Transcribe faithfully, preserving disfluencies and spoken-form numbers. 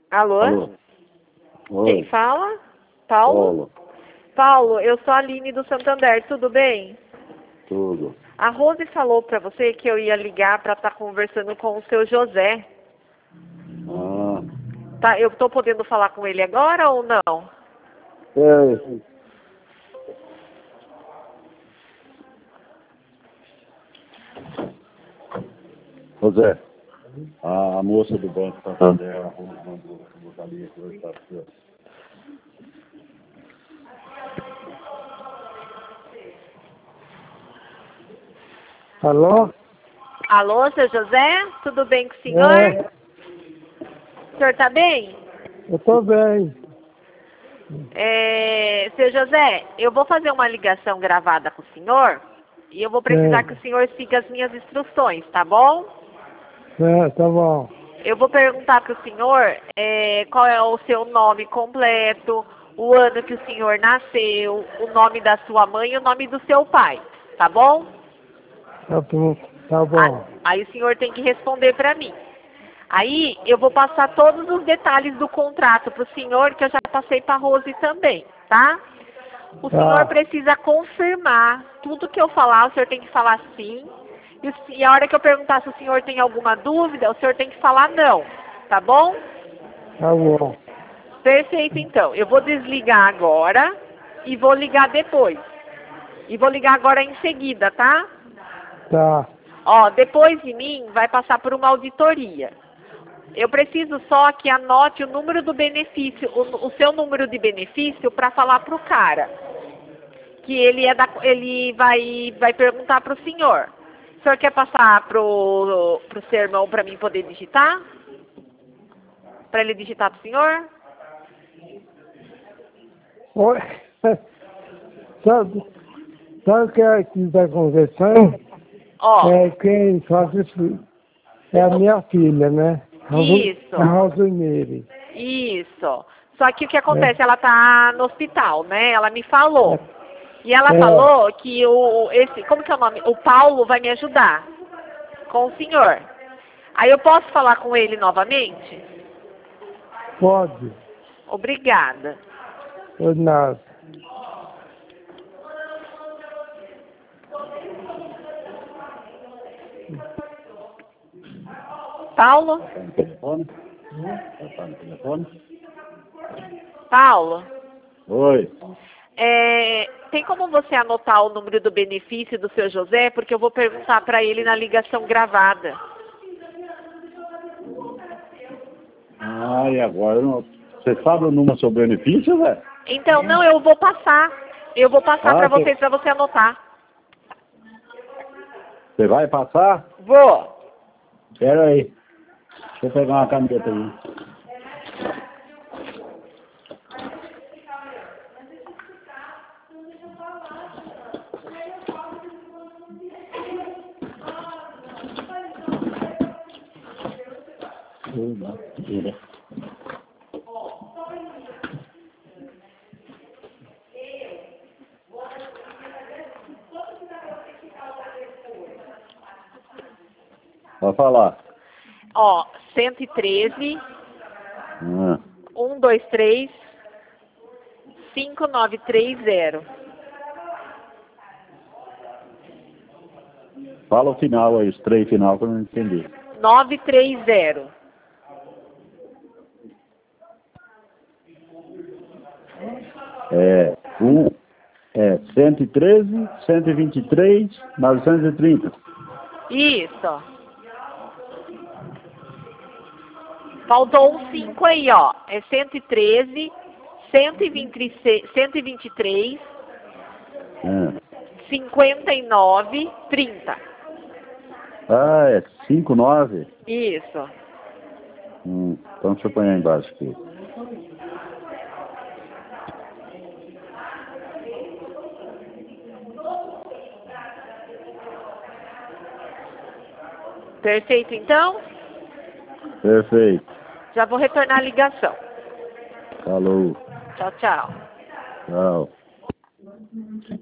Alô? Alô? Quem Oi, fala? Paulo? Paulo, Paulo, eu sou a Aline do Santander, tudo bem? tudo. A Rose falou pra você que eu ia ligar pra estar conversando com o seu José. Ah, Tá, eu tô podendo falar com ele agora ou não? é, José, a, a moça do Banco Santander, a Rose mandou botar ali que hoje está aqui, ó. Alô? Alô, seu José? Tudo bem com o senhor? É, O senhor tá bem? eu tô bem. É, seu José, eu vou fazer uma ligação gravada com o senhor e eu vou precisar É, que o senhor siga as minhas instruções, tá bom? é, tá bom. Eu vou perguntar para o senhor é, qual é o seu nome completo, o ano que o senhor nasceu, o nome da sua mãe e o nome do seu pai, tá bom? Tá bom. Tá Ah, bom. aí o senhor tem que responder para mim. Aí eu vou passar todos os detalhes do contrato para o senhor, que eu já passei para a Rose também, tá? O senhor Tá, precisa confirmar tudo que eu falar, o senhor tem que falar sim. E, o se- e a hora que eu perguntar se o senhor tem alguma dúvida, o senhor tem que falar não, tá bom? tá bom. Perfeito, então. Eu vou desligar agora e vou ligar depois. E vou ligar agora em seguida, tá? Tá, Ó, depois de mim, vai passar por uma auditoria. Eu preciso só que anote o número do benefício, o, o seu número de benefício para falar pro cara. Que ele é da, ele vai, vai perguntar pro senhor. O senhor quer passar pro, pro seu irmão para mim poder digitar? Para ele digitar pro senhor? oi. Sabe, sabe o que é que está acontecendo? Ó, É quem faz isso é a minha filha, né? A Ro- isso. a Rosemary. Isso. Só que o que acontece? É, Ela tá no hospital, né? Ela me falou. E ela é, falou que o esse, como que é o nome? O Paulo vai me ajudar com o senhor. Aí eu posso falar com ele novamente? pode. Obrigada. Por nada. Paulo? Tá no telefone? Tá no telefone? Paulo? Oi, É, tem como você anotar o número do benefício do seu José? Porque eu vou perguntar para ele na ligação gravada. ah, e agora, eu não- você sabe o número do seu benefício, Zé? Então, não, eu vou passar. Eu vou passar Ah, para você, vocês, para você anotar. você vai passar? Vou. Espera aí, deixa eu pegar uma caneta aí. Uma, tira. Vai falar. Ó, cento e treze, Ah, um dois três, cinco nove três zero. fala o final aí, os três final que eu não entendi. nove três zero. É, um, é cento e treze, cento e vinte e três, novecentos e trinta. Isso. Faltou um cinco aí, ó. É cento e treze, cento e vinte e seis, cento e vinte e três, É. cinquenta e nove, trinta. Ah, é cinco nove. Isso. Hum, então deixa eu pôr aí embaixo aqui. Perfeito, então? Perfeito. Já vou retornar a ligação. Falou. Tchau, tchau. Tchau.